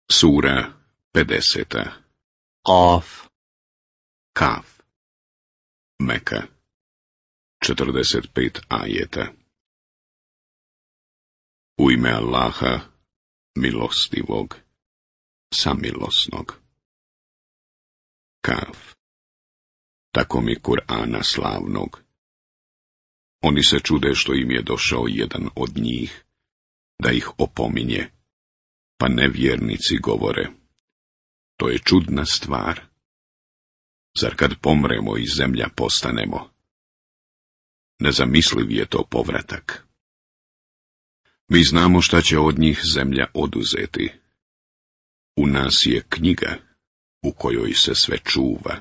Sura 50. Qaf. Kaf. Meka. 45 ajeta. U ime Allaha, milostivog, samilosnog. Kaf. Tako mi Kur'ana slavnog. Oni se čude što im je došao jedan od njih, da ih opominje, pa nevjernici govore: to je čudna stvar. Zar kad pomremo i zemlja postanemo? Nezamisliv je to povratak. Mi znamo šta će od njih zemlja oduzeti. U nas je knjiga u kojoj se sve čuva.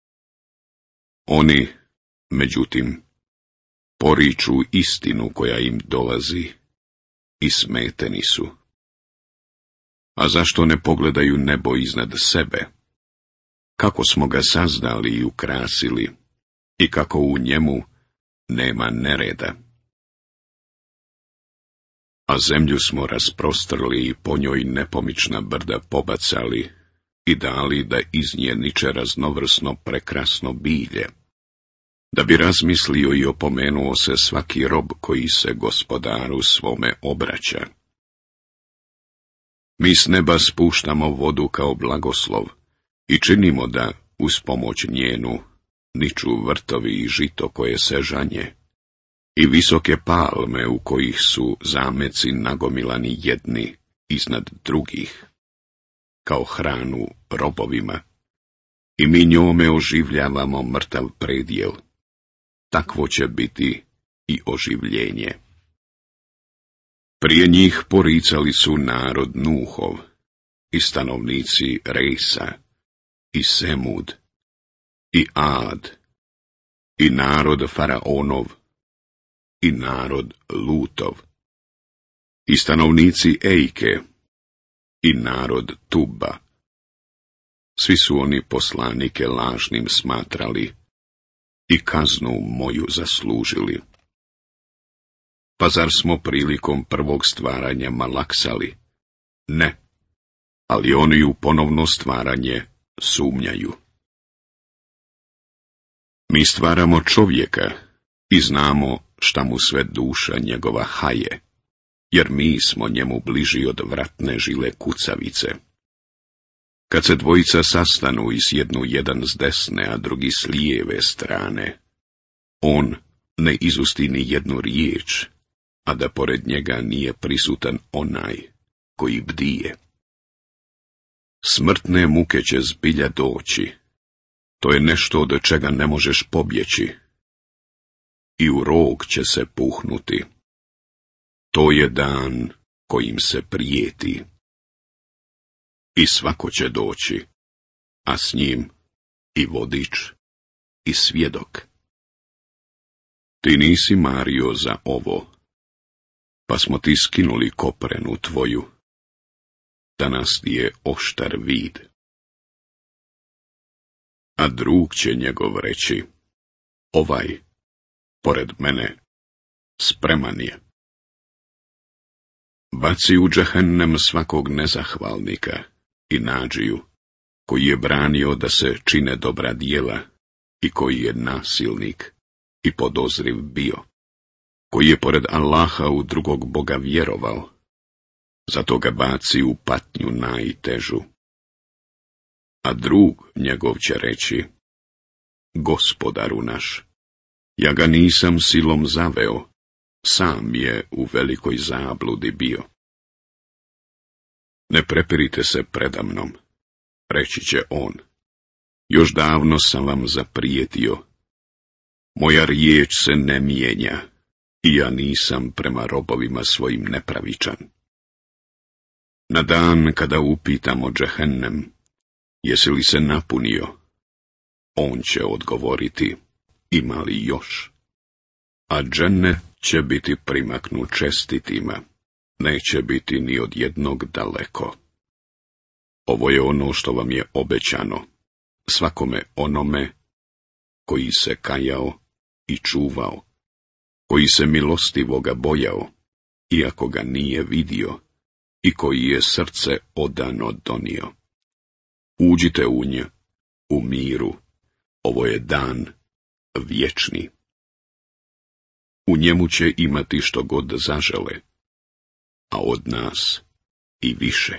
Oni, međutim, poriču istinu koja im dolazi i smeteni su. A zašto ne pogledaju nebo iznad sebe? Kako smo ga sazdali i ukrasili i kako u njemu nema nereda. A zemlju smo rasprostrli i po njoj nepomična brda pobacali i dali da iz nje niče raznovrsno prekrasno bilje, da bi razmislio i opomenuo se svaki rob koji se gospodaru svome obraća. Mi s neba spuštamo vodu kao blagoslov i činimo da, uz pomoć njenu, niču vrtovi i žito koje se žanje, i visoke palme u kojih su zameci nagomilani jedni iznad drugih, kao hranu robovima, i mi njome oživljavamo mrtav predjel. Takvo će biti i oživljenje. Prije njih poricali su narod Nuhov, i stanovnici Rejsa, i Semud, i Ad, i narod Faraonov, i narod Lutov, i stanovnici Ejke, i narod Tuba. Svi su oni poslanike lažnim smatrali i kaznu moju zaslužili. Pa zar smo prilikom prvog stvaranja malaksali? Ne, ali oni u ponovno stvaranje sumnjaju. Mi stvaramo čovjeka i znamo šta mu sve duša njegova haje, jer mi smo njemu bliži od vratne žile kucavice. Kad se dvojica sastanu i sjednu jedan s desne, a drugi s lijeve strane, on ne izusti ni jednu riječ, a da pored njega nije prisutan onaj koji bdije. Smrtne muke će zbilja doći. To je nešto od čega ne možeš pobjeći. I u rog će se puhnuti. To je dan kojim se prijeti. I svako će doći, a s njim i vodič i svjedok. Ti nisi mario za ovo, pa smo ti skinuli koprenu tvoju. Danas ti je oštar vid. A drug će njegov reći: ovaj, pored mene, spreman je. Baci u džehennem svakog nezahvalnika i nadžiju, koji je branio da se čine dobra djela i koji je nasilnik i podozriv bio, koji je pored Allaha u drugog Boga vjerovao, zato ga baci u patnju najtežu. A drug njegov će reći: Gospodaru naš, ja ga nisam silom zaveo, sam je u velikoj zabludi bio. Ne prepirite se predamnom, reći će on, još davno sam vam zaprijetio. Moja riječ se ne mijenja i ja nisam prema robovima svojim nepravičan. Na dan kada upitamo džehennem, jesi li se napunio, on će odgovoriti: ima li još? A džennet će biti primaknut čestitima, neće biti ni od jednog daleko. Ovo je ono što vam je obećano, svakome onome koji se kajao i čuvao, koji se milostivoga bojao, iako ga nije vidio, i koji je srce odano donio. Uđite u nj, u miru, ovo je dan vječni. U njemu će imati što god zažele, a od nas i više.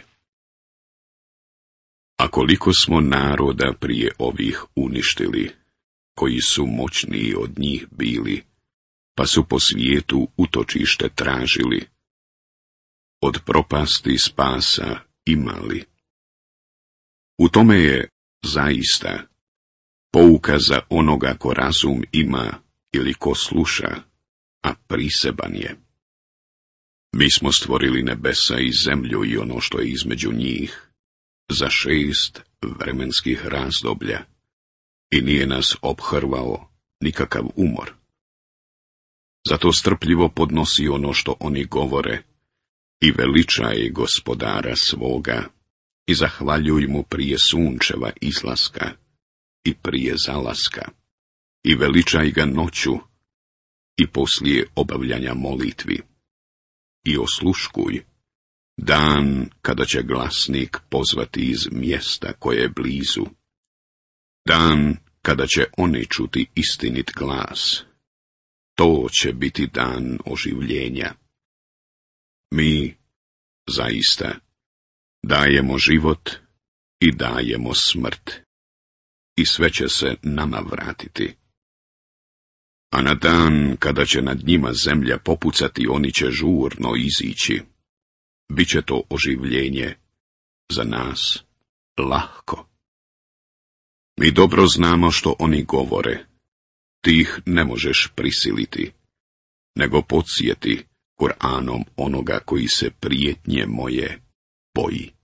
A koliko smo naroda prije ovih uništili, koji su moćniji od njih bili, pa su po svijetu utočište tražili, od propasti spasa imali. U tome je zaista pouka za onoga ko razum ima ili ko sluša, a priseban je. Mi smo stvorili nebesa i zemlju i ono što je između njih, za 6 vremenskih razdoblja, i nije nas ophrvao nikakav umor. Zato strpljivo podnosi ono što oni govore i veličaj Gospodara svoga i zahvaljuj mu prije sunčeva izlaska i prije zalaska i veličaj ga noću i poslije obavljanja molitvi i osluškuj dan kada će glasnik pozvati iz mjesta koje je blizu, dan kada će oni čuti istinit glas. To će biti dan oživljenja. Mi, zaista, dajemo život i dajemo smrt, i sve će se nama vratiti. A na dan kada će nad njima zemlja popucati, oni će žurno izići. Biće to oživljenje za nas lahko. Mi dobro znamo što oni govore. Ti ih ne možeš prisiliti, nego podsjeti Kur'anom onoga koji se prijetnje moje boji.